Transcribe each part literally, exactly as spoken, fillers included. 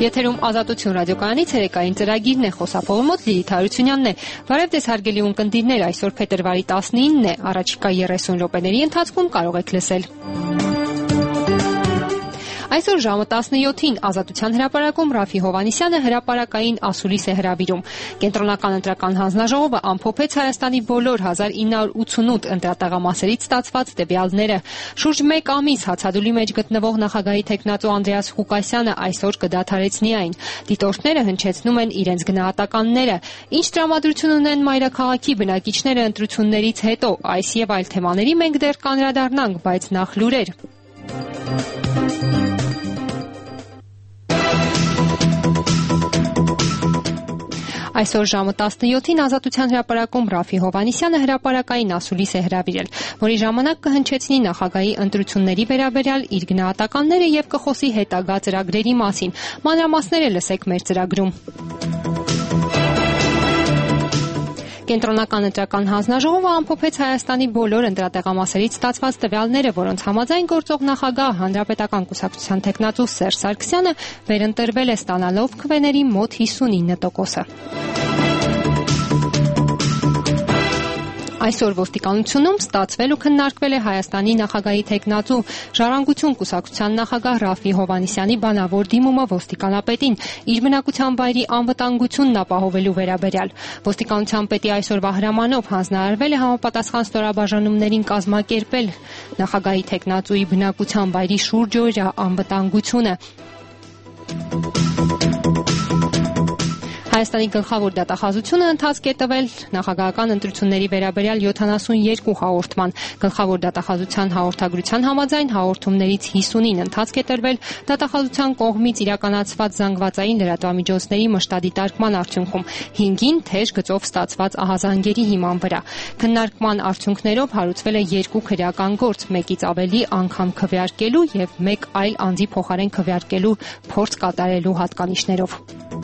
Եթերում Ազատություն ռադիոկայանից երեկային ծրագիրն է, խոսափողի մոտ Լիլիթ Հարությունյանն է։ Բարև ձեզ հարգելի ունկնդիրներ, այսօր փետրվարի տասնինն է, առաջիկա երեսուն րոպեների ընթացքում կարող եք լսել։ Այսօր ժամը տասնյոթին Ազատության հրապարակում Ռաֆի Հովհաննիսյանը հրապարակային ասուլիս է հրավիրում։ Կենտրոնական ընտրական հանձնաժողովը ամփոփեց Հայաստանի բոլոր հազար ինը հարյուր ութսունութ ընտրատեղամասերից ստացված տվյալները։ Շուրջ մեկ ամիս հացադուլի մեջ գտնվող նախագահի թեկնածու Անդրեաս Ղուկասյանը այսօր կդադարեցնի այն։ Դիտորդները հնչեցնում են իրենց գնահատականները։ Ինչ տրամադրություն ունեն մայրաքաղաքի բնակիչները ընտրություններից հետո, այս եւ այլ թեմաների մենք դեռ կանդրադառնանք, բայց նախ լուրեր։ Այսօր ժամը տասնյոթին Ազատության հրապարակում Ռաֆի Հովհաննիսյանը հրապարակային ասուլիս է հրավիրել, որի ժամանակ կհնչեցնի նախագահի ընտրությունների վերաբերյալ իր գնահատականները եւ կխոսի հետագա ծրագրերի մասին։ Մանրամասները լսեք մեր ծրագրում։ Կենտրոնական ընտրական հանձնաժողովը ամփոփեց Հայաստանի բոլոր ընտրատեղամասերից ստացված տվյալները, որոնց համաձայն գործող նախագահ Հանրապետական կուսակցության թեկնածու Սերժ Սարգսյանը վերընտրվել է ստանալով քվեների մոտ հիսունինը տոկոսը։ Այսօր ոստիկանությունում ստացվել ու քննարկվել է Հայաստանի նախագահի թեկնածու Ժառանգություն կուսակցության նախագահ Ռաֆի Հովհաննիսյանի բանավոր դիմումը ոստիկանապետին իր բնակության վայրի անվտանգությունն ապահովելու վերաբերյալ։ Ոստիկանության պետի այսօրվա հրամանով հանձնարարվել է համապատասխան ստորաբաժանումներին կազմակերպել նախագահի թեկնածուի բնակության վայրի շուրջօրյա անվտանգությունը։ Հայաստանի գլխավոր դատախազությունը ընթացք է տվել նախագահական ընտրությունների վերաբերյալ յոթանասունյոթ հաղորդման։ Գլխավոր դատախազության հաղորդագրության համաձայն հաղորդումներից հիսունին ընթացք է տրվել դատախազության կողմից իրականացված զանգվածային լրատվամիջոցների մշտադիտարկման արդյունքում, հինգին թեժ գծով ստացված ահազանգերի հիման վրա։ Քննարկման արդյունքներով հարուցվել է երկու քրեական գործ, մեկից ավելի անգամ քվեարկելու եւ մեկ այլ անձի փոխարեն քվեարկելու փորձ կատարելու հատկանիշներով։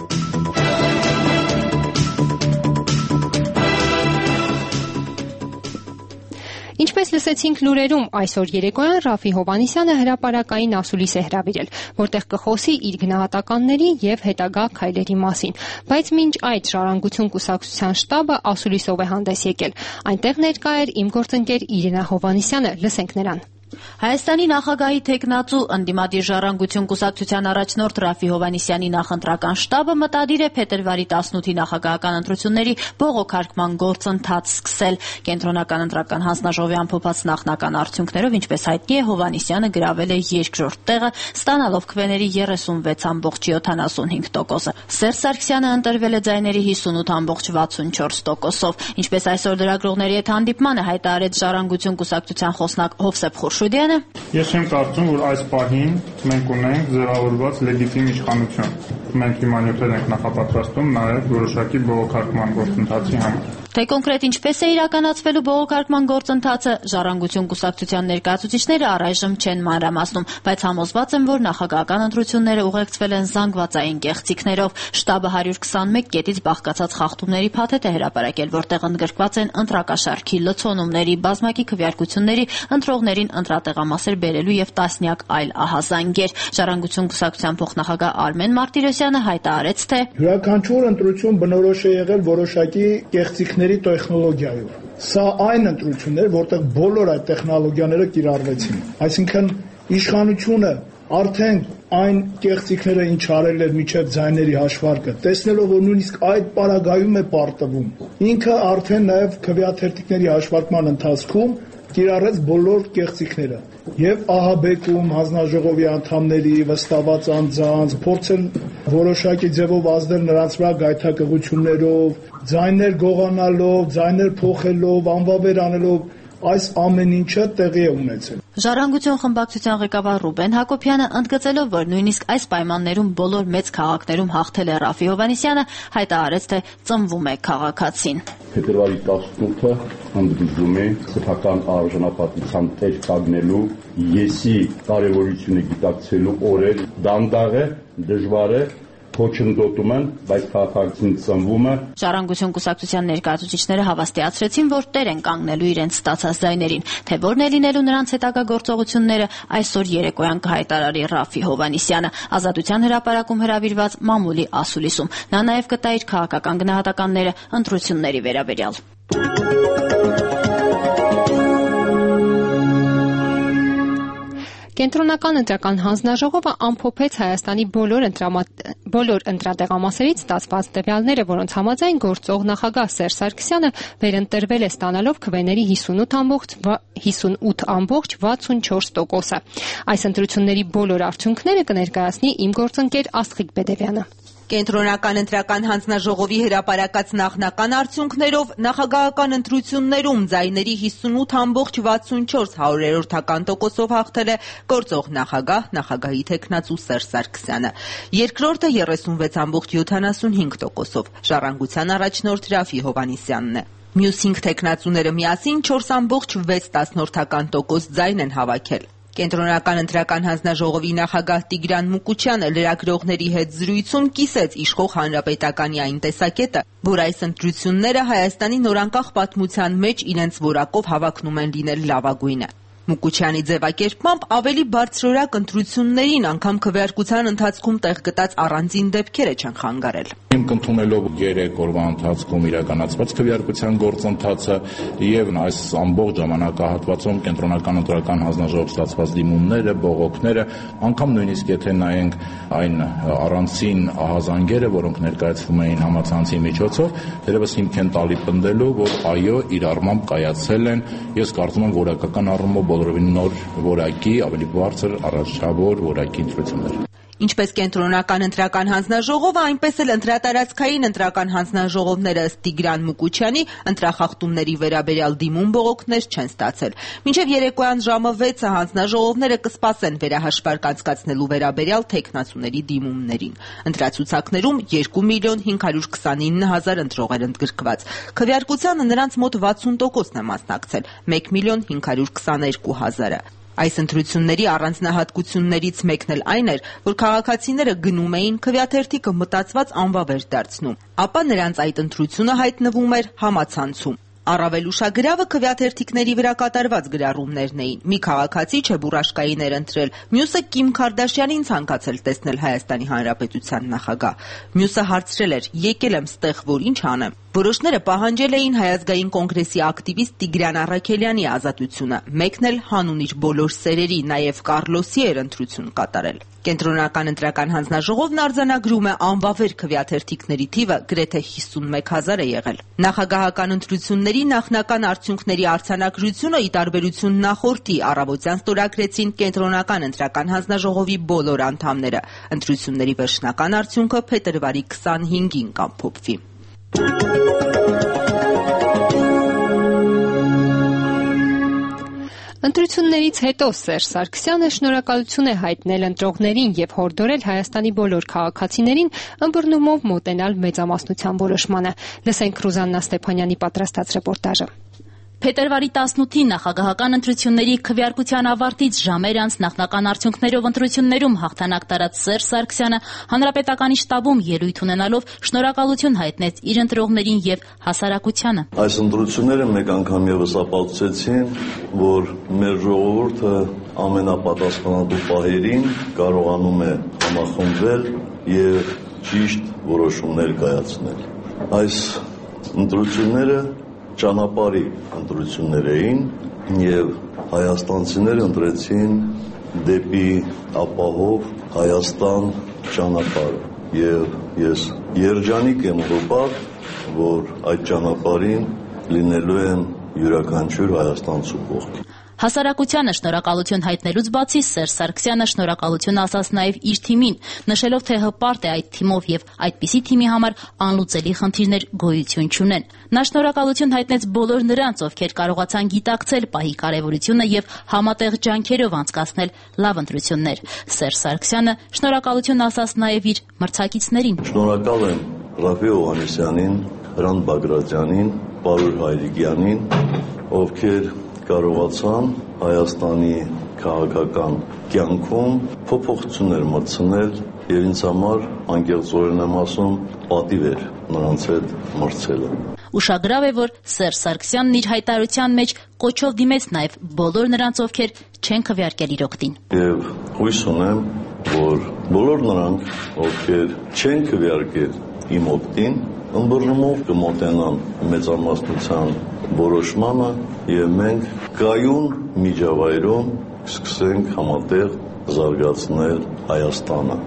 Ինչպես լսեցինք լուրերում, այսօր երեկոյան Ռաֆի Հովհաննիսյանը հրապարակային ասուլիս է հրավիրել, որտեղ կխոսի իր գնահատականների եւ հետագա քայլերի մասին։ Բայց մինչ այդ Ժառանգություն կուսակցության շտաբը ասուլիսով է հանդես եկել։ Այնտեղ ներկա էր իմ գործընկեր Իրինա Հովհաննիսյանը, լսենք նրան։ Հայաստանի նախագահի թեկնածու ընդդիմադիր Ժառանգություն կուսակցության առաջնորդ Ռաֆի Հովհաննիսյանի նախընտրական շտաբը մտադիր է փետրվարի տասնութի նախագահական ընտրությունների բողոքարկման գործընթաց սկսել։ Կենտրոնական ընտրական հանձնաժողովի ամփոփած նախնական արդյունքներով, ինչպես հայտնի է, Հովհաննիսյանը գրավել է երկրորդ տեղը, ստանալով քվեների երեսունվեց ամբողջ յոթանասունհինգ տոկոսը։ Սերժ Սարգսյանը ընտրվել է ձայների հիսունութ ամբողջ վաթսունչորս տոկոսով։ Ինչպես այսօր լրագրողների հետ հանդիպմանը հայտարարեց Ժառանգություն կուսակցության խոսնակ Հովսեփ Խորշուդյանը, Ես չեմ կարծում, որ այս պահին մենք ունենք ձևավորված լեգիտիմ իշխանություն։ Մենք հիմա նյութեր ենք նախապատրաստում նաև որոշակի բողոքարկման գործընթացի համար։ Թե կոնկրետ ինչպես է իրականացվելու բողոքարկման գործընթացը, Ժառանգություն կուսակցության ներկայացուցիչները առայժմ չեն մանրամասնում, բայց համոզված են, որ նախագահական ընտրությունները ուղեկցվել են զանգվածային կեղծիքներով։ Շտաբը հարյուր քսանմեկ կետից բաղկացած խախտումների փաթեթ է հրապարակել, որտեղ ընդգրկված են ընտրակաշառքի լցոնումների, բազմակի քվեարկությունների, ընտրողներին ընտրատեղամասեր բերելու եւ տասնյակ այլ ահազանգեր։ Ժառանգություն կուսակցության փոխնախագահ Արմեն Մարտիրոսյանը հայտարարեց, թե յուրաքանչյուր ընտրություն բնորոշ է եղել որոշակի կեղծիքների տեխնոլոգիայով։ Սա այն ընտրություններ, որտեղ բոլոր այդ տեխնոլոգիաները կիրառվեցին։ Այսինքն իշխանությունը արդեն այն կեղծիքները, ինչ արել էր միջև ձայների հաշվարկը, տեսնելով, որ նույնիսկ այդ պարագայում է պարտվում, ինքը արդեն նաև քվեաթերթիկների հաշվարկման ընթացքում կիրառեց բոլոր կեղծիքները եւ ահաբեկում հանձնաժողովի անդամների, վստահված անձանց, փորձել որոշակի ձևով ազդել նրանց վրա գայթակղություններով, ձայներ գողանալով, ձայներ փոխելով, անվավեր անելով, այս ամեն ինչը տեղի է ունեցել։ Ժառանգություն խմբակցության ղեկավար Ռուբեն Հակոբյանը ընդգծելով, որ նույնիսկ այս պայմաններում բոլոր մեծ քաղաքներում հաղթել է Ռաֆի Հովհաննիսյանը, հայտարարեց, թե ծնվում է քաղաքացին։ Փետրվարի տասնութը ընդգծում է սեփական արժանապատվության տեր կանգնելու, եսի կարևորությունը գիտակցելու օրեր, դանդաղ է, դժվար է, Փոչնդոտում են, բայց քաղաքացին ծնվում է։ Ժառանգություն կուսակցության ներկայացուցիչները հավաստիացրեցին, որ տեր են կանգնելու իրենց ստացած ձայներին, թե որն է լինելու նրանց հետագա գործողությունները, այսօր երեկոյան կհայտարարի Ռաֆի Հովհաննիսյանը, Ազատության հրապարակում հրավիրված մամուլի ասուլիսում։ Նա նաև կտա իր քաղաքական գնահատականները ընտրությունների վերաբերյալ։ Կենտրոնական ընտրական հանձնաժողովը ամփոփեց Հայաստանի բոլոր բոլոր ընտրատեղամասերից ստացված տվյալները, որոնց համաձայն գործող նախագահ Սերժ Սարգսյանը վերընտրվել է ստանալով քվեների հիսունութ ամբողջ վաթսունչորս տոկոսը։ Այս ընտրությունների բոլոր արդյունքները կներկայացնի իմ գործընկեր Աստղիկ Բեդևյանը։ Կենտրոնական ընտրական հանձնաժողովի հրապարակած նախնական արդյունքներով նախագահական ընտրություններում ձայների հիսունութ ամբողջ վաթսունչորս հարյուրերորդական տոկոսով հաղթել է գործող նախագահ, նախագահի թեկնածու Սերժ Սարգսյանը։ Երկրորդը երեսունվեց ամբողջ յոթանասունհինգ տոկոսով Ժառանգության առաջնորդ Ռաֆի Հովհաննիսյանն է։ Մյուս հինգ թեկնածուները միասին չորս ամբողջ վեց տասնորդական տոկոս ձայն են հավաքել։ Կենտրոնական ընտրական հանձնաժողովի նախագահ Տիգրան Մուկուչյանը լրագրողների հետ զրույցում կիսեց իշխող հանրապետականի այն տեսակետը, որ այս ընտրությունները Հայաստանի նորանկախ պատմության մեջ իրենց որակով հավակնում են լինել լավագույնը։ Մուկուչյանի ձևակերպմամբ ավելի բարձրորակ ընտրություններին անգամ քվեարկության ընթացքում տեղ գտած առանձին դեպքերը չեն խանգարել։ Հիմք ընդունելով երեք օրվա ընթացքում իրականացված քվեարկության գործընթացը եւ այս ամբողջ ժամանակահատվածում կենտրոնական ընտրական հանձնաժողով ստացված դիմումները, բողոքները, անգամ նույնիսկ եթե նայենք այն առանցին ահազանգերը, որոնք ներկայացվում էին համացանցի միջոցով, դերևս հիմք են տալի պնդելու, որ այո, իր առմամբ կայացել են, ես կարծում եմ որակական առումով բոլորովին նոր որակի, ավելի բարձր առաջավոր որակի ընտրություններ։ Ինչպես կենտրոնական ընտրական հանձնաժողովը, այնպես էլ ընտրատարածքային ընտրական հանձնաժողովները ըստ Տիգրան Մուկուչյանի ընտրախախտումների վերաբերյալ դիմում բողոքներ չեն ստացել։ Մինչև երեկոյան ժամը վեցը հանձնաժողովները կսպասեն վերահաշվարկ անցկացնելու վերաբերյալ թեկնածուների դիմումներին։ Ընտրացուցակներում երկու միլիոն հինգ հարյուր քսանինը հազար ընտրող էր ընդգրկված։ Քվեարկությանը նրանց մոտ վաթսուն տոկոսն է մասնակցել՝ մեկ միլիոն հինգ հարյուր քսաներկու հազարը։ Այս ընտրությունների առանձնահատկություններից մեկն էլ այն էր, որ քաղաքացիները գնում էին, քվեաթերթիկը մտածված անվավեր դարձնում, ապա նրանց այդ ընտրությունը հայտնվում էր համացանցում։ Առավել ուշագրավը քվեաթերթիկների վրա կատարված գրառումներն էին։ Մի քաղաքացի չէ բուրաշկային էր ընտրել, մյուսը Կիմ Քարդաշյանին ցանկացել տեսնել Հայաստանի Հանրապետության նախագահ։ Մյուսը հարցրել էր՝ եկել եմ ստեղ, որ ինչ անեմ։ Որոշները պահանջել էին Հայ ազգային կոնգրեսի ակտիվիստ Տիգրան Առաքելյանի ազատությունը, մեկն էլ հանուն իր բոլոր սերերի, նաև Կառլոսի էր ընտրություն կատարել։ Կենտրոնական ընտրական հանձնաժողովն արձանագրում է անվավեր քվեաթերթիկների թիվը գրեթե հիսունմեկ հազար է եղել։ Նախագահական ընտրությունների նախնական արդյունքների արձանագրությունը ի տարբերություն նախորդի առավոտյան ստորագրեցին Կենտրոնական ընտրական հանձնաժողովի բոլոր անդամները։ Ընտրությունների վերջնական արդյունքը փետրվարի քսանհինգին կամփոփվի։ Ընտրություններից հետո Սերժ Սարգսյանը շնորհակալություն է հայտնել ընտրողներին եւ հորդորել Հայաստանի բոլոր քաղաքացիներին ըմբռնումով մոտենալ մեծամասնության որոշմանը։ Լսենք Ռուզաննա Ստեփանյանի պատրաստած ռեպորտաժը։ Փետրվարի տասնութին նախագահական ընտրությունների քվեարկության ավարտից ժամեր անց նախնական արդյունքներով ընտրություններում հաղթանակ տարած Սերժ Սարգսյանը հանրապետականի շտաբում ելույթ ունենալով շնորհակալություն հայտնեց իր ընտրողներին եւ հասարակությանը։ Այս ընտրությունները մեկ անգամ եւս ապացուցեցին, որ մեր ժողովուրդը ամենապատասխանատու պահերին կարողանում է համախմբվել եւ ճիշտ որոշումներ կայացնել։ Այս ընտրությունները ճանապարհի ընտրություններ էին եւ հայաստանցիները ընտրեցին դեպի ապահով Հայաստան ճանապարհը եւ ես երջանիկ եմ հոբար, որ այդ ճանապարհին լինելու եմ յուրաքանչյուր հայաստանցու կողքին։ Հասարակությանը շնորհակալություն հայտնելուց բացի Սերժ Սարգսյանը շնորհակալություն ասաց նաև իր թիմին, նշելով, թե հպարտ է այդ թիմով եւ այդպիսի թիմի համար անլուծելի խնդիրներ գոյություն չունեն։ Նա շնորհակալություն հայտնեց բոլոր նրանց, ովքեր կարողացան գիտակցել պահի կարևորությունը եւ համատեղ ջանքերով անցկացնել լավ ընտրություններ։ Սերժ Սարգսյանը շնորհակալություն ասաց նաև իր մրցակիցներին։ Շնորհակալ եմ Ռաֆի Հովհաննիսյանին, Հրանտ Բագրատյանին, Պարուր Հայրիկյանին, ովքեր կարողացան Հայաստանի քաղաքական կյանքում փոփոխություններ մտցնել եւ ինձ համար անկեղծորեն եմ ասում, պատիվ էր նրանց հետ մրցելը։ Ուշագրավ է, որ Սերժ Սարգսյանն իր հայտարարության մեջ կոչով դիմեց նաև բոլոր նրանց, ովքեր չեն քվեարկել իր օգտին։ Եվ հույս ունեմ, որ բոլոր նրանք, ովքեր չեն քվեարկել իմ օգտին, ըմբռնումով կմոտենան մեծամասնության որոշմանը եւ մենք կայուն միջավայրում կսկսենք համատեղ զարգացնել Հայաստանը։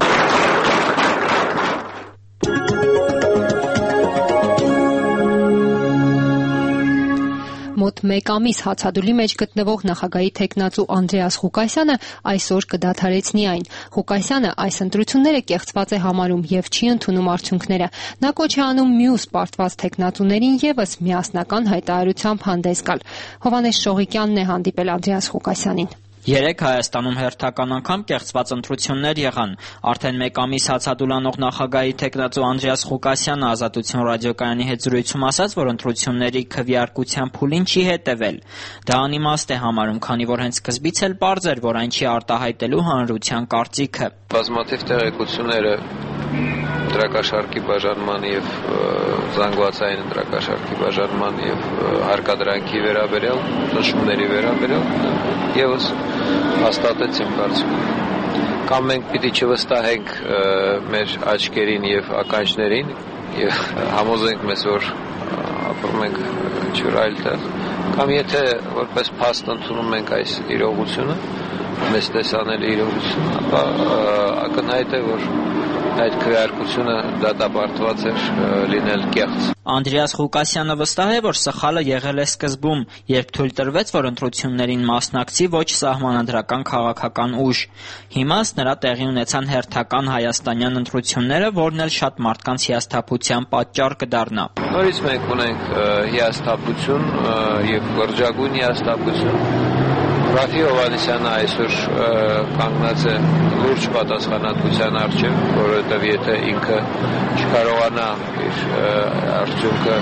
Մոտ մեկ ամիս հացադուլի մեջ գտնվող նախագահի թեկնածու Անդրեաս Ղուկասյանը այսօր կդադարեցնի այն։ Ղուկասյանը այս ընտրությունները կեղծված է համարում եւ չի ընդունում արդյունքները։ Նա կոչ է անում մյուս պարտված թեկնածուներին եւս միասնական հայտարարությամբ հանդես գալ։ Հովհաննես Շողիկյանն է հանդիպել Անդրեաս Ղուկասյանին։ Երեկ Հայաստանում հերթական անգամ կեղծված ընտրություններ եղան։ Արդեն մեկ ամիս հացադուլանող նախագահի թեկնածու Անդրեաս Ղուկասյանը Ազատություն ռադիոկայանի հետ զրույցում ասաց, որ ընտրությունների քվեարկության փուլին չի հետևել։ Դա անիմաստ է համարում, քանի որ հենց սկզբից էլ պարզ էր, որ այն չի արտահայտելու հանրության կարծիքը։ Բազմաթիվ տեղեկությունները ընտրակաշարքի բաժանման եւ զանգվածային ընտրակաշարքի բաժանման եւ հարկադրանքի վերաբերյալ, նշումների վերաբերյալ եւս հաստատեցին կարծիքով։ Կամ մենք պիտի չվստահենք մեր աչքերին եւ ականջներին եւ համոզենք մեզ, որ ապրում ենք ջուր այլ տեղ, կամ եթե որպես փաստ ընդունում ենք այս իրողությունը, մեզ տեսանել իրողություն, ապա ակնհայտ է, որ այդ քվեարկությունը դատապարտված էր լինել կեղծ։ Անդրեաս Ղուկասյանը վստահ է, որ սխալը եղել է սկզբում, երբ թույլ տրվեց, որ ընտրություններին մասնակցի ոչ սահմանադրական քաղաքական ուժ։ Հիմա նրա տեղի ունեցան հերթական հայաստանյան ընտրությունները, որն էլ շատ մարդկանց հիասթափության պատճառ կդառնա։ Նորից մենք ունենք հիասթափություն եւ լրջագույն հիասթափություն։ Ռաֆի Հովհաննիսյանը այսօր կանգնած է լուրջ պատասխանատվության առջև, որովհետև եթե ինքը չկարողանա իր արդյունքը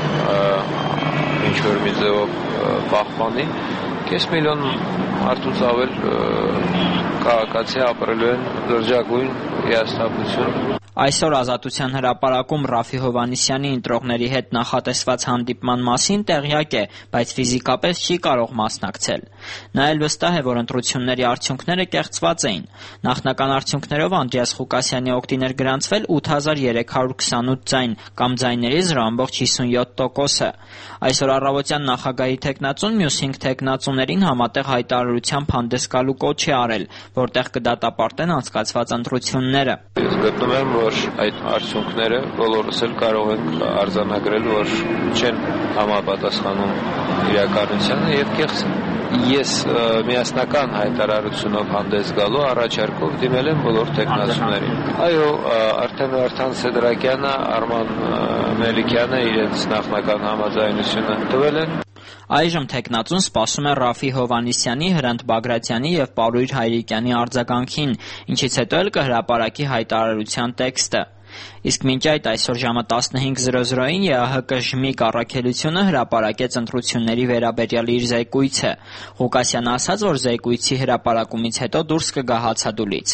ինչ-որ մի ձևով պահպանի, կես միլիոն մարդուց ավել քաղաքացի ապրելու են լրջագույն հիասթափություն։ Այսօր Ազատության հրապարակում Ռաֆի Հովհաննիսյանի ընտրողների հետ նախատեսված հանդիպման մասին տեղյակ է, բայց ֆիզիկապես չի կարող մասնակցել։ Նա էլ վստահ է, որ ընտրությունների արդյունքները կեղծված էին։ Նախնական արդյունքներով Անդրեաս Ղուկասյանի օգտին էր գրանցվել ութ հազար երեք հարյուր քսանութ ձայն, կամ ձայների զրո ամբողջ հիսունյոթ տոկոսը։ Այսօր առավոտյան նախագահի թեկնածուն մյուս հինգ թեկնածուներին համատեղ հայտարարությամբ հանդես գալու կոչ է արել, որտեղ կդատապարտեն անցկացված ընտրությունները։ Ես գտնում եմ, որ այդ արդյունքները բոլորս էլ կարող ենք արձանագրել, որ չեն համապատասխանում իրականությանը եւ կեղծ են։ Ես միասնական հայտարարությունով հանդես գալու առաջարկով դիմել եմ բոլոր տեխնացուներին։ Այո, արդեն Վարդան Սեդրակյանը, Արման Մելիքյանը իրենց նախնական համաձայնությունը տվել են։ Այժմ թեկնածուն սպասում է Ռաֆի Հովհաննիսյանի, Հրանտ Բագրատյանի եւ Պարույր Հայրիկյանի արձագանքին, ինչից հետո էլ կհրապարակի հայտարարության տեքստը։ Իսկ մինչ այդ այսօր ժամը տասնհինգ զրո զրոին ԵԱՀԿ ԺՄԻԿ առաքելությունը հրապարակեց ընտրությունների վերաբերյալ իր զեկույցը։ Ղուկասյանը ասաց, որ զեկույցի հրապարակումից հետո դուրս կգա հացադուլից։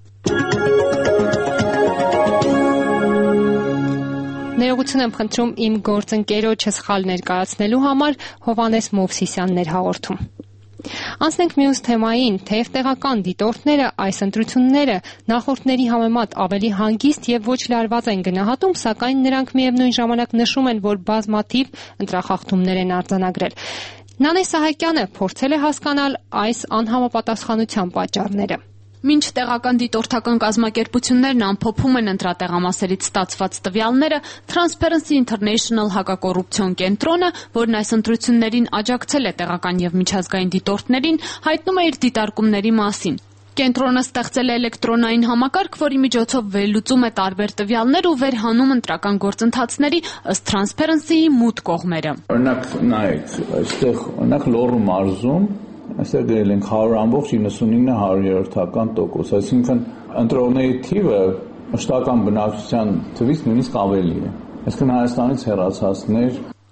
Ներողություն եմ խնդրում իմ գործընկերոջը սխալ ներկայացնելու համար, Հովհաննես Մովսիսյանն էր հաղորդում։ Անցնենք մյուս թեմային, թեև տեղական դիտորդները այս ընտրությունները նախորդների համեմատ ավելի հանգիստ եւ ոչ լարված են գնահատում, սակայն նրանք միևնույն ժամանակ նշում են, որ բազմաթիվ ընտրախախտումներ են արձանագրել։ Նանե Սահակյանը փորձել է հասկանալ այս անհամապատասխանության պատճառները։ Մինչ տեղական դիտորդական կազմակերպություններն ամփոփում են ընտրատեղամասերից ստացված տվյալները, Transparency International հակակոռուպցիոն կենտրոնը, որն այս ընտրություններին աջակցել է տեղական եւ միջազգային դիտորդներին, հայտնում է իր դիտարկումների մասին։ Կենտրոնը ստեղծել է էլեկտրոնային համակարգ, որի միջոցով վերլուծում է տարբեր տվյալներ ու վերհանում ընտրական գործընթացների ըստ Transparency-ի մութ կողմերը։ Օրինակ, նայեք, այստեղ օրինակ Լոռու մարզում այստեղ դրել ենք հարյուր ամբողջ իննսունինը հարյուրերորդական տոկոս, այսինքն ընտրողների թիվը մշտական բնակչության թվից նույնիսկ ավելի է։ Այսինքն Հայաստանից հեռացածներ։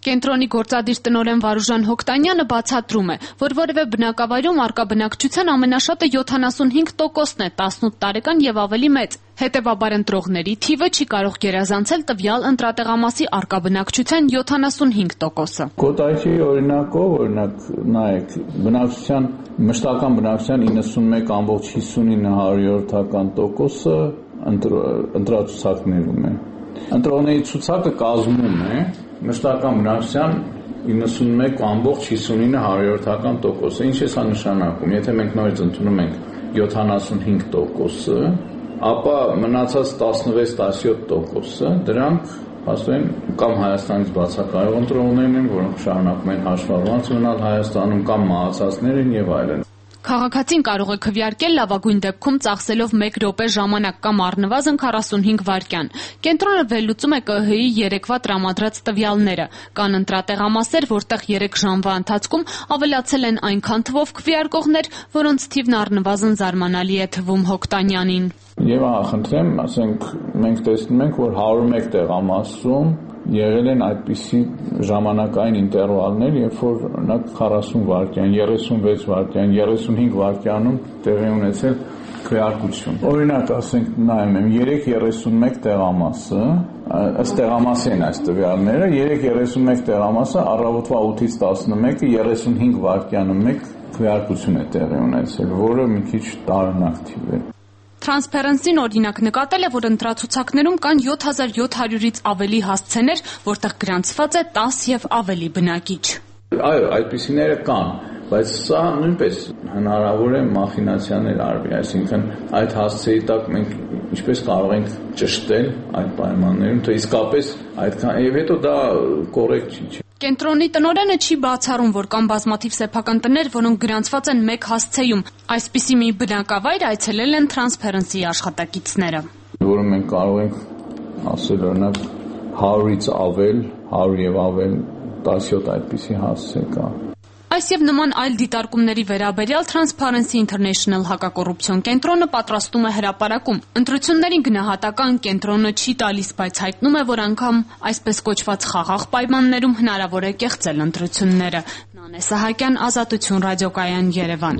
Կենտրոնի գործադիր տնօրեն Վարուժան Հոկտանյանը բացատրում է, որ որևէ բնակավայրում առկա բնակչության ամենաշատը յոթանասունհինգ տոկոսն է տասնութ տարեկան եւ ավելի մեծ։ Հետևաբար ընտրողների թիվը չի կարող գերազանցել տվյալ ընտրատեղամասի առկա բնակչության յոթանասունհինգ տոկոսը։ Կոտայքի օրինակով, օրինակ, նայեք, բնակչության մշտական բնակչության իննսունմեկ կամբողջ հիսունինը հարյուրորդական տոկոսը ընտրացուցակներում է։ Ընտրողների ցուցակը կազմում է մշտական բնակչության իննսունմեկ կամբողջ հիսունինը հարյուրորդական տոկոսը։ Ինչ է սա նշանակում։ Եթե մենք նորից ընդունում ենք յոթանասունհինգ տոկոսը, ապա մնացած տասնվեց տասնյոթ տոկոսը դրանք հաստատեն կամ Հայաստանից բացակայող ընտրողներն են, որոնք շարունակում են հաշվառված ունենալ Հայաստանում, կամ մահացածներ են եւ այլն։ Քաղաքացին կարող է քվեարկել լավագույն դեպքում ծախսելով մեկ րոպե ժամանակ կամ առնվազն քառասունհինգ վայրկյան։ Կենտրոնը վերլուծում է Կ Հ ի երեկվա տրամադրած տվյալները։ Կան ընտրատեղամասեր, որտեղ երեք ժամվա ընթացքում ավելացել են այնքան թվով քվեարկողներ, որոնց թիվն առնվազն զարմանալի է թվում Հոկտանյանին։ Եվ ախնդրեմ, ասենք, մենք տեսնում ենք, որ հարյուր մեկ տեղամասում եղել են այդպիսի ժամանակային ինտերվալներ, երբ որ օրինակ քառասուն վայրկյան, երեսունվեց վայրկյան, երեսունհինգ վայրկյանում տեղի ունեցել քվեարկություն։ Օրինակ, ասենք, նայում եմ, երեք երեսունմեկ տեղամասը, ըստ տեղամասի են այս տվյալները, երեք երեսունմեկ տեղամասը առավոտվա ութից տասնմեկը երեսունհինգ վայրկյանը մեկ քվեարկություն է տեղի ունեցել, որը մի քիչ տարօրինակ թիվ է։ Transparency-ն օրինակ նկատել է, որ ընտրացուցակներում կան յոթ հազար յոթ հարյուրից ավելի հասցեներ, որտեղ գրանցված է տաս եւ ավելի բնակիչ։ Այո, այդպիսիները կան, բայց սա նույնպես հնարավոր է մախինացիաներ արվի, այսինքն այդ հասցեի տակ մենք ինչպես կարող ենք ճշտել այդ պայմաններում, թե իսկապես այդքան եւ հետո դա կոռեկտ չի։ Կենտրոնի տնօրենը չի բացառում, որ կան բազմաթիվ սեփական տներ, որոնք գրանցված են մեկ հասցեում։ Այսպիսի մի բնակավայր այցելել են Transparency աշխատակիցները։ Որը մենք կարող ենք ասել, օրինակ հարյուրից ավել, հարյուր եւ ավել տասնյոթ այդպիսի հասցե կա։ Այս եւ նման այլ դիտարկումների վերաբերյալ Transparency International հակակոռուպցիոն կենտրոնը պատրաստում է հրապարակում։ Ընտրություններին գնահատական կենտրոնը չի տալիս, բայց հայտնում է, որ անգամ այսպես կոչված խաղաղ պայմաններում հնարավոր է կեղծել ընտրությունները։ Նանե Սահակյան, Ազատություն ռադիոկայան, Երևան։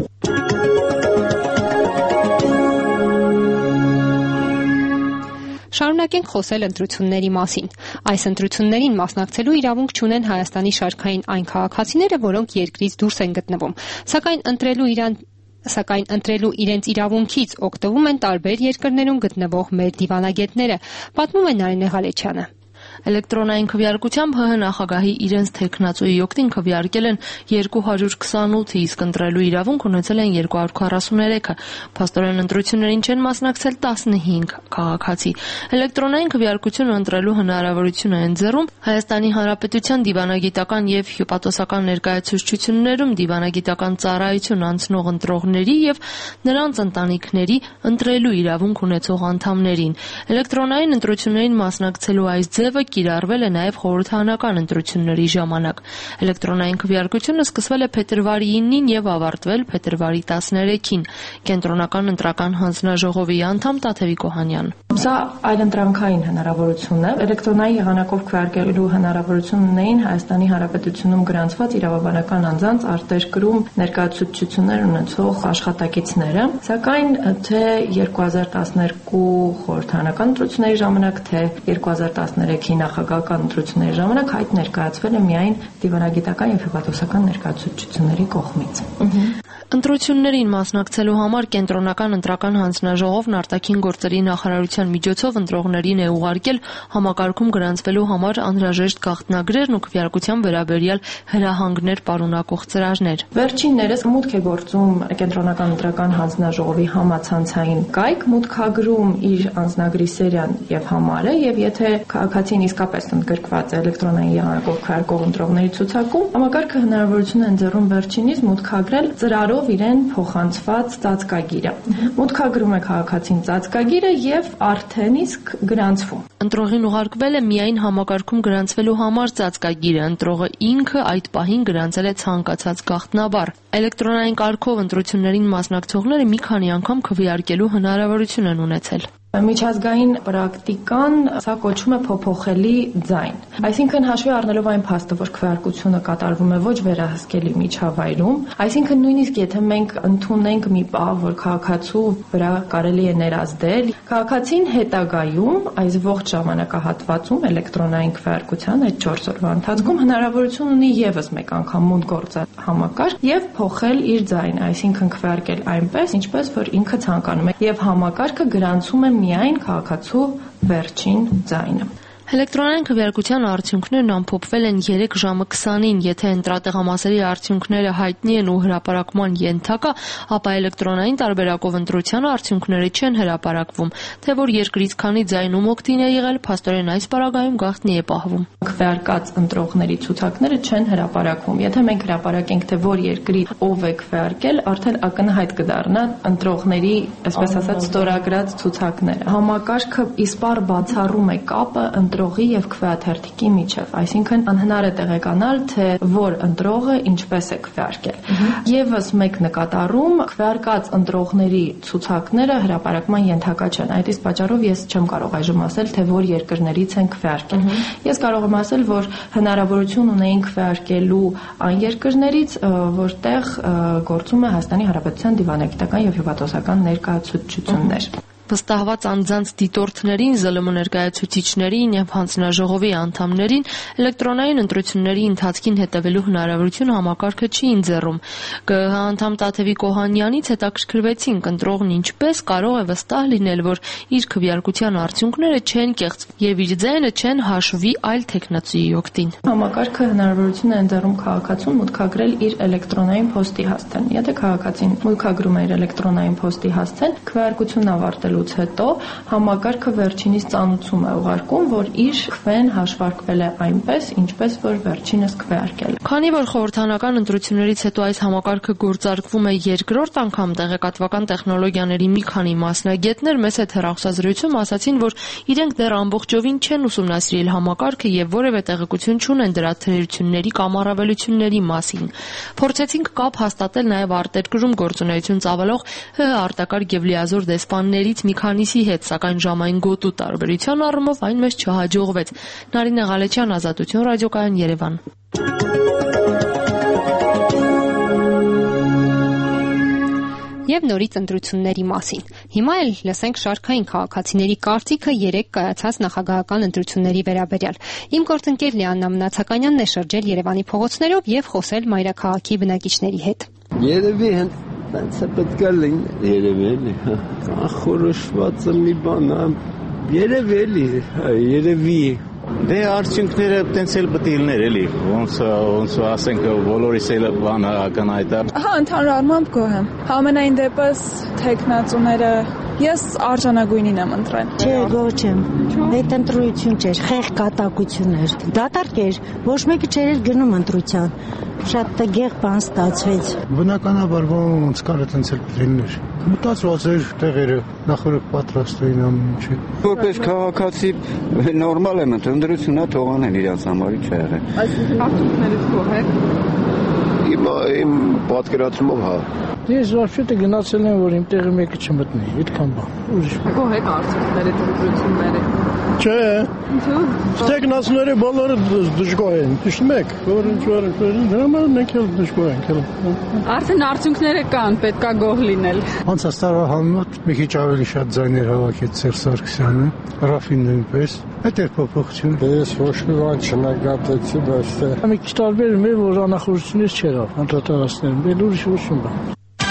Շարունակենք խոսել ընտրությունների մասին։ Այս ընտրություններին մասնակցելու իրավունք չունեն Հայաստանի շարքային այն քաղաքացիները, որոնք երկրից դուրս են գտնվում, սակայն ընտրելու իրան Սակայն ընտրելու իրենց իրավունքից օգտվում են տարբեր երկրներում գտնվող մեր դիվանագետները, պատմում է Նարինե Ղալեչյանը։ Էլեկտրոնային քվեարկությամբ Հ Հ նախագահի իրենց թեկնածուի օգտին քվեարկել են երկու հարյուր քսանութ, իսկ ընտրելու իրավունք ունեցել են երկու հարյուր քառասուներեքը։ Փաստորեն ընտրություններին չեն մասնակցել տասնհինգ քաղաքացի։ Էլեկտրոնային քվեարկությունը ընտրելու հնարավորություն է ընձեռում Հայաստանի Հանրապետության դիվանագիտական եւ հյուպատոսական ներկայացուցչություններում դիվանագիտական ծառայություն անցնող ընտրողների եւ նրանց ընտանիքների ընտրելու իրավունք ունեցող անդամներին։ Էլեկտրոնային ընտրություններին մասնակցելու այս ձևը կիրառվել է նաև խորհրդարանական ընտրությունների ժամանակ։ Էլեկտրոնային քվեարկությունը սկսվել է փետրվարի իննին եւ ավարտվել փետրվարի տասներեքին։ Կենտրոնական ընտրական հանձնաժողովի անդամ Տաթևիկ Օհանյան։ Սա այլընտրանքային հնարավորություն է։ Էլեկտրոնային եղանակով քվեարկելու հնարավորություն ունեին Հայաստանի Հանրապետությունում գրանցված իրավաբանական անձանց արտերկրում ներկայացուցչություններ ունեցող աշխատակիցները, սակայն թե երկու հազար տասներկու խորհրդարանական ընտրությունների ժամանակ, թե երկու հազար տասներեքի նախագահական ընտրությունների ժամանակ հայտ ներկայացվել է միայն դիվանագիտական եւ հյուպատոսական ներկայացուցչությունների կողմից։ Ընտրություններին մասնակցելու համար կենտրոնական ընտրական հանձնաժողովն արտաքին գործերի նախարարության միջոցով ընտրողներին է ուղարկել համակարգում գրանցվելու համար անհրաժեշտ գաղտնագրերն ու քվեարկության վերաբերյալ հրահանգներ պարունակող ծրարներ։ Վերջիններս մուտք է գործում կենտրոնական ընտրական հանձնաժողովի համացանցային կայք, մուտքագրում իր անձնագրի սերիան եւ համարը, եւ եթե քաղաքացին իսկապես ընդգրկված է էլեկտրոնային եղանակով քվեարկող ընտրողների ցուցակում, համակարգը հնարավորություն է ընձեռում վերջինիս մուտքագրել ծրարով իրեն փոխանցված ծածկագիրը։ Մուտքագրում է քաղաքացին ծածկագիրը եւ արդեն իսկ գրանցվում։ Ընտրողին ուղարկվել է միայն համակարգում գրանցվելու համար ծածկագիրը, ընտրողը ինքը այդ պահին գրանցել է ցանկացած գաղտնաբառ։ Էլեկտրոնային կարգով ընտրություններին մասնակցողները մի քանի անգամ քվեարկելու հնարավորություն են ունեցել։ Միջազգային պրակտիկան սա կոչվում է փոփոխելի ձայն։ Այսինքն հաշվի առնելով այն փաստը, որ քվեարկությունը կատարվում է ոչ վերահսկելի միջավայրում, այսինքն նույնիսկ եթե մենք ընդունենք մի պահ, որ քաղաքացու վրա կարելի է ներազդել, քաղաքացին հետագայում այս ողջ ժամանակահատվածում էլեկտրոնային քվեարկության այդ չորս օրվա ընթացքում հնարավորություն ունի եւս մեկ անգամ մուտք գործել համակարգ եւ փոխել իր ձայնը, այսինքն քվեարկել այնպես, ինչպես որ ինքը ցանկանում է, եւ համակարգը գրանցում է միայն քաղաքացու վերջին ձայնը։ Էլեկտրոնային քվեարկության արդյունքներն ամփոփվել են երեք ժամը քսանին, եթե ընտրատեղամասերի արդյունքները հայտնի են ու հրապարակման ենթակա, ապա էլեկտրոնային տարբերակով ընտրության արդյունքները չեն հրապարակվում, թե որ երկրից քանի ձայնում օգտին է եղել, փաստորեն այս պարագայում գաղտնի է պահվում։ Քվեարկած ընտրողների ցուցակները չեն հրապարակվում։ Եթե մենք հրապարակենք, թե որ երկրի ով է քվեարկել, արդեն ակնհայտ կդառնա ընտրողների, այսպես ասած, ստորագրած ցուցակները։ Համակարգը իսպառ բացառում է կապը ընտրողի եւ քվեաթերթիկի միջև, այսինքն անհնար է տեղեկանալ, թե որ ընտրողը ինչպես է քվեարկել։ Եվս մեկ նկատառում քվեարկած ընտրողների ցուցակները հրապարակման ենթակա չեն։ Այդ իսկ պատճառով ես չեմ կարող այժմ ասել, թե որ երկրներից են քվեարկել։ Ես կարող եմ ասել, որ հնարավորություն ունեին քվեարկելու այն երկրներից, որտեղ գործում է Հայաստանի Հանրապետության դիվանագիտական եւ հյուպատոսական ներկայացուցչություններ։ Վստահված անձանց դիտորդներին, ԶԼՄ ներկայացուցիչներին եւ հանձնաժողովի անդամներին էլեկտրոնային ընտրությունների ընթացքին հետևելու հնարավորություն համակարգը չի ընձեռում։ ԿԸՀ անդամ Տաթևի Կոհանյանից հետաքրքրվեցինք ընտրողն ինչպես կարող է վստահ լինել, որ իր քվեարկության արդյունքները չեն կեղծ եւ իր ձայնը չեն հաշվի այլ տեխնացուի օգտին։ Համակարգը հնարավորություն է ընձեռում քաղաքացուն մուտքագրել իր էլեկտրոնային փոստի հասցեն։ Եթե քաղաքացին մուտքագրում է իր էլեկտրոնային փոստի հասցեն, քվեարկությունն ավարտել հետո համակարգը վերջինիս ծանուցում է ուղարկում, որ իր քվեն հաշվարկվել է այնպես, ինչպես որ վերջինս քվեարկել է։ Քանի որ խորհրդանական ընտրություններից հետո այս համակարգը գործարկվում է երկրորդ անգամ, տեղեկատվական տեխնոլոգիաների մի քանի մասնագետներ մեծ հետ հեռախոսազրույցում ասացին, որ իրենք դեռ ամբողջովին չեն ուսումնասիրել համակարգը եւ որևէ տեղեկություն չունեն դրա թերությունների կամ առավելությունների մասին։ Փորձեցինք կապ հաստատել նաեւ արտերկրում գործունեություն ծավալող ՀՀ արտակարգ եւ լիազոր դեսպաններից մի քանիսի հետ, սակայն ժամային գոտու տարբերության առումով այն մեզ չհաջողվեց։ Նարինե Ղալեչյան, Ազատություն ռադիոկայան, Երևան։ Եվ նորից ընտրությունների մասին։ Հիմա էլ լսենք շարքային քաղաքացիների կարծիքը երեք կայացած նախագահական ընտրությունների վերաբերյալ։ Իմ գործընկեր Լիաննա Մնացականյանն է շրջել Երևանի փողոցներով եւ խոսել մայրաքաղաքի բնակիչների հետ։ Երևի հենց է պետք է լինի, երևելի, ախորոշվածը մի բան է, երևելի, երևի։ Դե արդյունքները տենց էլ պետք է լիներ էլի, ոնց ոնց ասենք բոլորիս էլ բանը ակնհայտ է։ Հա, ընդհանուր առմամբ գոհ եմ։ Համենայն դեպս տեխնացուները ես արժանագույնին եմ ընտրել։ Չէ, գոհ չեմ։ Այդ ընտրություն չէր, խեղ կատակություն էր։ Դատարկ էր, ոչ մեկը չէր գնում ընտրության։ Շատ տգեղ բան ստացվեց։ Բնականաբար ոնց կարա տենց էլ լիներ։ Մտածված էր տեղերը, նախորդ պատրաստ էին ամեն ինչը։ Որպես քաղաքացի նորմալ եմ ընտրությունա թողանեն իրաց համարի չի եղել։ Այսինքն արդյունքներից գոհ եք։ Իմ իմ պատկերացումով հա։ Ես вообще-то գնացել եմ, որ իմ տեղը մեկը չմտնի, այդքան բան։ Ուրիշ։ Գոհ եք արդյունքների ընտրությունների։ Չէ։ Ինչու՞։ Տեխնացուները բոլորը դժգոհ են։ Ճիշտ եք, որ ինչ որ դրա համար մենք էլ դժգոհ ենք։ Արդեն արդյունքները կան, պետքա գոհ լինել։ Անցած տարվա համեմատ մի քիչ ավելի շատ ձայներ հավաքեց Սերժ Սարգսյանը, Ռաֆին նույնպես։ Այդ է փոփոխություն։ Ես ոչ մի բան չնկատեցի, բայց մի քիչ տարբերում է, որ անախորժությունից չեղավ անդրադարձներում, այլ ուրիշ ոչ մի բան։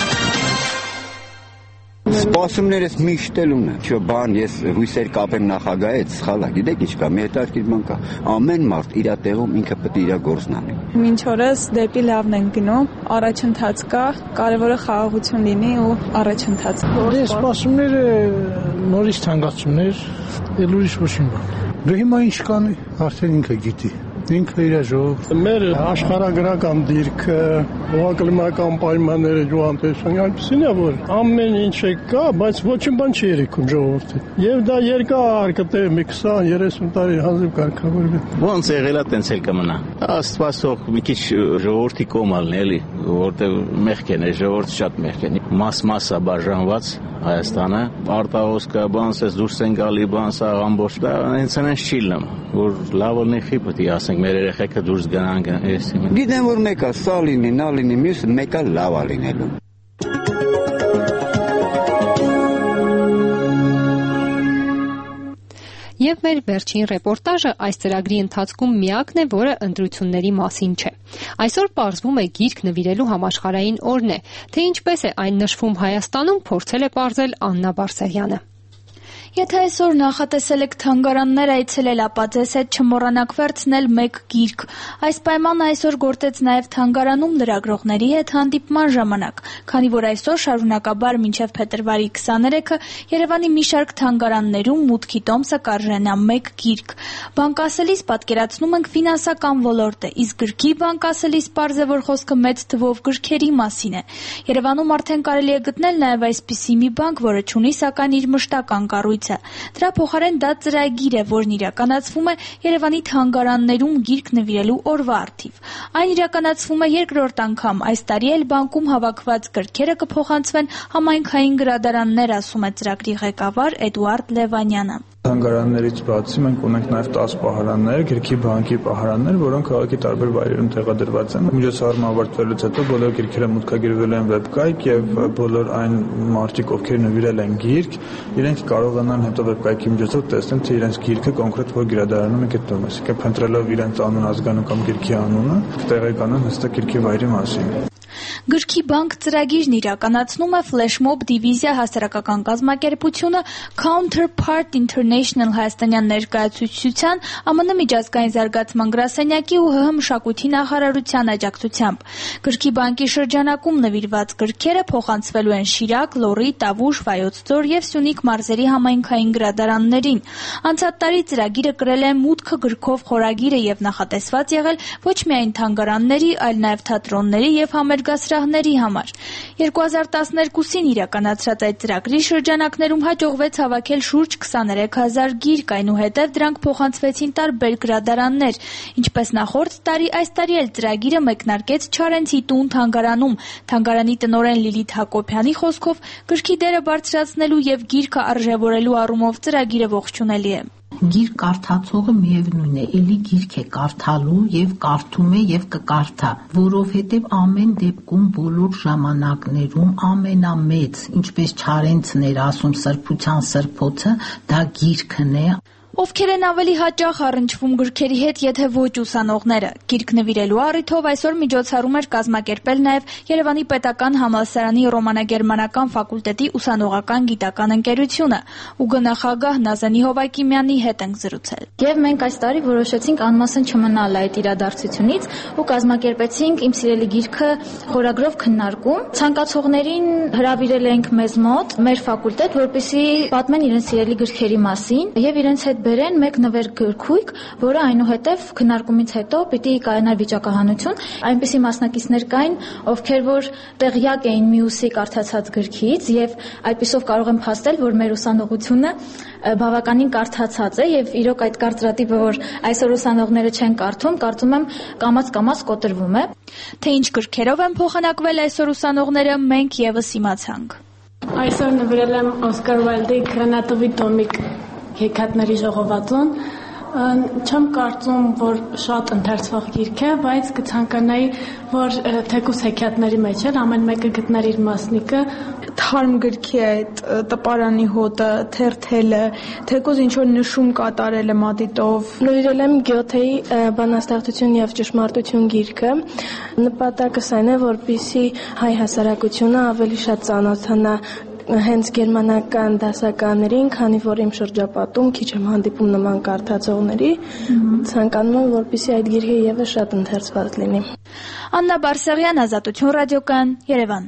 Սպասումներս միշտ էլ ունեմ, չէ՞ բան, ես հույսեր կապեմ նախագահի հետ, սխալ է, գիտեք ինչ կա, մի հետաքրքիր բան կա, ամեն մարդ իր տեղում ինքը պետք է իր գործն անի։ Մինչ օրս դեպի լավն ենք գնում, առաջընթաց կա, կարևորը խաղաղություն լինի ու առաջընթաց։ Դե սպասումները նորից թանկացումներ, էլ ուրիշ ոչ մի բան։ Դե հիմա ինչ կանի, արդեն ինքը գիտի։ Ինքը իր ժողովուրդը։ Մեր աշխարհագրական դիրքը, Կլիմայական պայմանները ջուանտեսան այնպեսին է, որ ամեն ինչ է կա, բայց ոչինչ բան չի երիքում ժողովրդի։ Եվ դա երկար կտե մի քսան երեսուն տարի հանձիվ կարգավորվի։ Ոնց եղել է, տենց էլ կմնա։ Աստված թող մի քիչ ժողովրդի կոմալն է, էլի, որտեղ մեղք են, ժողովուրդը շատ մեղք են։ Մաս-մասա բաժանված Հայաստանը, արտահոսքը, բանսես դուրս են գալի, բանսա ամբողջ դա հենց այնպես չի լնում, որ լավ լինի, պետք է ասենք մեր երեխեքը դուրս գնան, էսի։ Գիտեմ որ մեկը սա լինի, նա լինի, մյուսը մեկը լավ է լինելու։ Եվ մեր վերջին ռեպորտաժը այս ծրագրի ընթացքում միակն է, որը ընտրությունների մասին չէ։ Այսօր պարզվում է գիրք նվիրելու համաշխարհային օրն է, թե ինչպես է այն նշվում Հայաստանում, փորձել է պարզել Աննա Բարսեղյանը։ Եթե այսօր նախատեսել եք թանգարաններ այցելել, ապա ձեզ հետ չմոռանաք վերցնել մեկ գիրք։ Այս պայմանը այսօր գործեց նաև թանգարանում լրագրողների հետ հանդիպման ժամանակ, քանի որ այսօր շարունակաբար մինչև փետրվարի քսաներեքը Երևանի մի շարք թանգարաններում մուտքի տոմսը կարժենա մեկ գիրք։ Բանկ ասելիս պատկերացնում ենք ֆինանսական ոլորտը, իսկ գրքի բանկ ասելիս պարզ է, որ խոսքը մեծ թվով գրքերի մասին է։ Երևանում արդեն կարելի է գտնել նաև այսպիսի մի բանկ, որը չունի սակայն իր մշտական կառույց։ Դրա փոխարեն դա ծրագիր է, որն իրականացվում է Երևանի թանգարաններում գիրք նվիրելու օրվա առթիվ։ Այն իրականացվում է երկրորդ անգամ։ Այս տարի էլ բանկում հավաքված գրքերը կփոխանցվեն համայնքային գրադարաններ, ասում է ծրագրի ղեկավար Էդուարդ Լևանյանը։ Թանգարաններից բացի մենք ունենք նաև տասը պահարաններ, գրքի բանկի պահարաններ, որոնք քաղաքի տարբեր վայրերում տեղադրված են։ Միջոցառումը ավարտվելուց հետո բոլոր գրքերը մուտքագրվել են վեբկայք եւ բոլոր այն մարդիկ, ովքեր նվիրել են գիրք, իրենք կարողանան հետո վեբկայքի միջոցով տեսնել, թե իրենց գիրքը կոնկրետ որ գրադարանում է գտնվում, այսինքն փնտրելով իրենց անուն, ազգանուն կամ գրքի անունը, տեղեկանան հստակ գրքի վայրի մասին։ Գրքի բանկ ծրագիրն իրականացնում է Flashmob դիվիզիա հասարակական կազմակերպությունը Counterpart International հայաստանյան ներկայացուցչության, ԱՄՆ միջազգային զարգացման գրասենյակի ու ՀՀ մշակույթի նախարարության աջակցությամբ։ Գրքի բանկի շրջանակում նվիրված գրքերը փոխանցվելու են Շիրակ, Լոռի, Տավուշ, Վայոց ձոր եւ Սյունիք մարզերի համայնքային գրադարաններին։ Անցած տարի ծրագիրը կրել է մուտքը գրքով խորագիրը եւ նախատեսված եղել ոչ միայն թանգարանների, այլ նաեւ թատրոնների եւ համերգասրահների համար։ երկու հազար տասներկուսին իրականացրած այդ ծրագրի շրջանակներում հաջողվեց հավաքել շուրջ քսաներեք հազար գիրք, այնուհետև դրանք փոխանցվեցին տարբեր գրադարաններ։ Ինչպես նախորդ տարի, այս տարի էլ ծրագիրը մեկնարկեց Չարենցի տուն թանգարանում։ Թանգարանի տնօրեն Լիլիթ Հակոբյանի խոսքով գրքի դերը բարձրացնելու եւ գիրքը արժևորելու առումով ծրագիրը ողջունելի է։ Գիրք կարդացողը միևնույն է, էլի գիրք է կարդալու եւ կարդում է եւ կկարդա, որովհետեւ ամեն դեպքում բոլոր ժամանակներում ամենամեծ, ինչպես Չարենցն էր ասում, սրբության սրբոցը, դա գիրքն է։ Ովքեր են ավելի հաճախ առնչվում գրքերի հետ, եթե ոչ ուսանողները։ Գիրք նվիրելու առիթով այսօր միջոցառում էր կազմակերպել նաև Երևանի պետական համալսարանի ռոմանագերմանական ֆակուլտետի ուսանողական գիտական ընկերությունը։ ՈՒԳ նախագահ Նազանի Հովակիմյանի հետ ենք զրուցել։ Եվ մենք այս տարի որոշեցինք անմասն չմնալ այդ իրադարձությունից ու կազմակերպեցինք Իմ սիրելի գիրքը խորագրով քննարկում։ Ցանկացողներին հրավիրել ենք մեզ մոտ մեր ֆակուլտետ, որպեսզի պատմեն իրենց սիրելի գրքերի մասին եւ իրենց հետ բերեն մեկ նվեր գրքույկ, որը այնուհետև քննարկումից հետո պիտի կայանար վիճակահանություն։ Այնպիսի մասնակիցներ կային, ովքեր որ տեղյակ էին մյուսի կարդացած գրքից եւ այդպիսով կարող են փաստել, որ մեր ուսանողությունը բավականին կարդացած է եւ իրոք այդ կարծրատիպը, որ այսօր ուսանողները չեն կարդում, կարծում եմ կամաց-կամաց կոտրվում է։ Թե ինչ գրքերով են փոխանակվել այսօր ուսանողները, մենք եւս իմացանք։ Այսօր նվիրել եմ Օսկար Ուայլդի Գրանատովի տոմիկ Հեքիաթների ժողովածուն։ Չեմ կարծում, որ շատ ընթերցվող գիրք է, բայց կցանկանայի, որ թեկուզ հեքիաթների մեջ էլ ամեն մեկը գտներ իր մասնիկը։ Թարմ գրքի է այդ տպարանի հոտը, թերթելը, թեկուզ ինչ-որ նշում կատարելը մատիտով։ Նվիրել եմ Գյոթեի բանաստեղծություն եւ ճշմարտություն գիրքը։ Նպատակս այն է, որպեսզի հայ հասարակությունը ավելի շատ ծանոթանա հենց գերմանական դասականներին, քանի որ իմ շրջապատում քիչ եմ հանդիպում նման կարդացողների, ցանկանում եմ, որպեսզի այդ գիրքը եւս շատ ընթերցված լինի։ Աննա Բարսեղյան, Ազատություն ռադիոկայան, Երևան։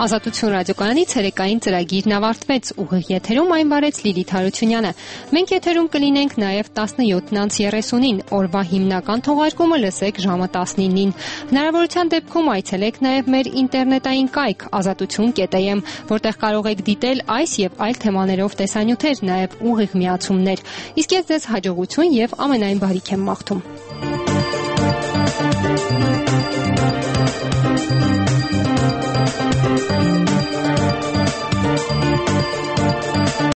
Ազատություն ռադիոկայանի ցերեկային ծրագիրն ավարտվեց, ուղիղ եթերում այն բարեց Լիլիթ Հարությունյանը։ Մենք եթերում կլինենք նաև տասնյոթ երեսունին, օրվա հիմնական թողարկումը լսեք ժամը տասնինին։ Հնարավորության դեպքում այցելեք նաև մեր ինտերնետային կայք ազատություն կետ է եմ, որտեղ կարող եք դիտել այս եւ այլ թեմաներով տեսանյութեր, նաև ուղիղ միացումներ։ Իսկ ես ձեզ հաջողություն եւ ամենայն բարիք եմ մաղթում։